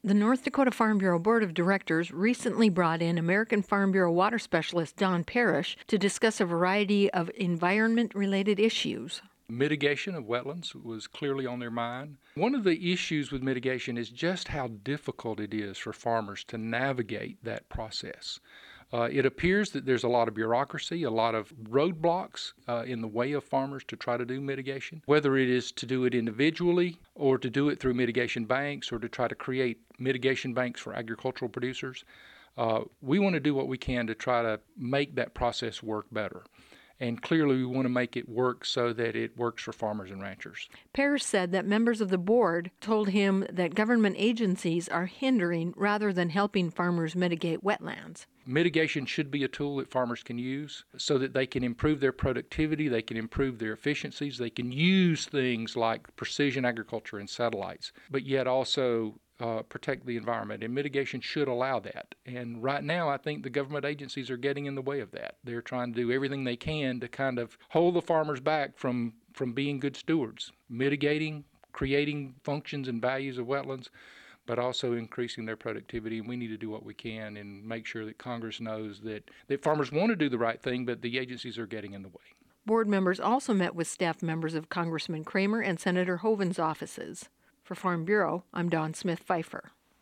The North Dakota Farm Bureau Board of Directors recently brought in American Farm Bureau water specialist Don Parrish to discuss a variety of environment-related issues. Mitigation of wetlands was clearly on their mind. One of the issues with mitigation is just how difficult it is for farmers to navigate that process. It appears that there's a lot of bureaucracy, a lot of roadblocks in the way of farmers to try to do mitigation, whether it is to do it individually or to do it through mitigation banks or to try to create mitigation banks for agricultural producers. We want to do what we can to try to make that process work better. And clearly, we want to make it work so that it works for farmers and ranchers. Parrish said that members of the board told him that government agencies are hindering rather than helping farmers mitigate wetlands. Mitigation should be a tool that farmers can use so that they can improve their productivity, they can improve their efficiencies, they can use things like precision agriculture and satellites, but yet also protect the environment, and mitigation should allow that. And right now, I think the government agencies are getting in the way of that. They're trying to do everything they can to kind of hold the farmers back from being good stewards, mitigating, creating functions and values of wetlands, but also increasing their productivity. And we need to do what we can and make sure that Congress knows that farmers want to do the right thing, but the agencies are getting in the way. Board members also met with staff members of Congressman Kramer and Senator Hovind's offices. For Farm Bureau, I'm Dawn Smith Pfeiffer.